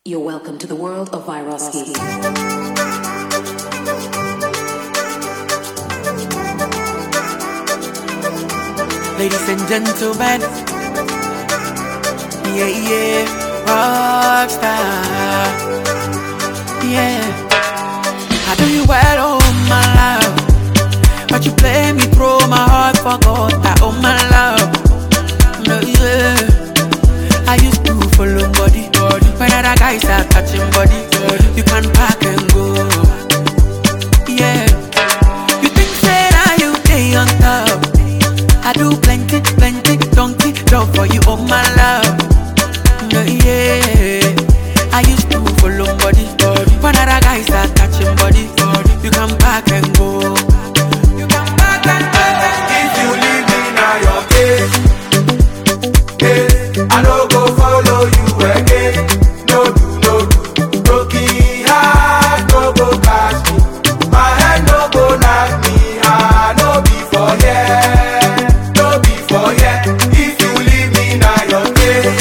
You're welcome to the world of Vyroski. Ladies and gentlemen, yeah, rockstar, yeah. I do you well, oh my love, but you play me through my heart, forgot that, oh my love, no, yeah. I used to follow body, when other guys are touching body, you can pack and go, yeah. You think say that you stay on top, I do plenty, donkey, job for you, oh my love, no, yeah. I used to follow body, when other guys are touching body, you can pack and go, you can pack and go. If you leave me now your case, I no go follow you again. No do, broken heart no go catch me. My head no go knock me, I no be for yeah, no be for yeah. If you leave me now your case,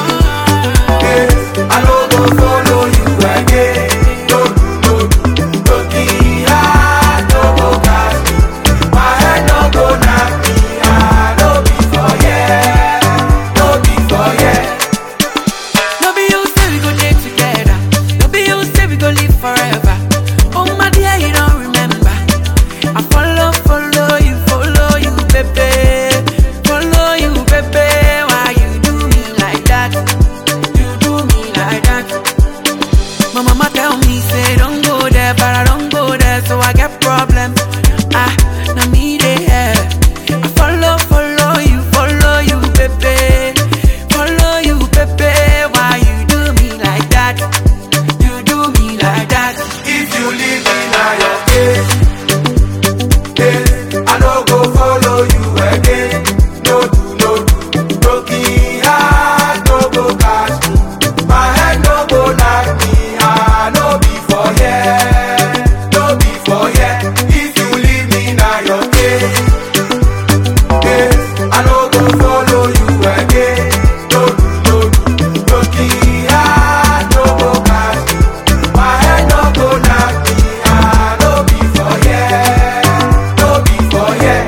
I no go follow you again. No do, broken heart no go catch me. My head no go knock me, I no be for yeah, no be for yeah. No be you say we go day together. No be you say we go live forever. Oh my dear, you don't remember. I follow you, baby. Follow you, baby. Why you do me like that? You do me like that. My mama tell me say don't go there, but I don't go there, so I get problem. Now me there. I follow you, baby. Follow you, baby. Why you do me like that? You do me like that. If you leave me now your case, I no go follow you again. No do, broken heart no go catch me. My head no go knock me, I no be for yeah, no be for yeah. If you leave me now your case, I no go follow you again. No do, broken heart no go catch me. My head no go knock me, I no be for yeah, no be for yeah.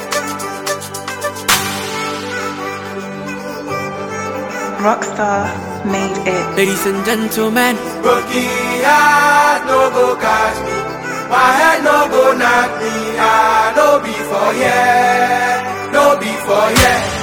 Rockstar made it. Ladies and gentlemen, Broken heart no go catch me. My head no go knock me, I no be for yeah, no be for yeah.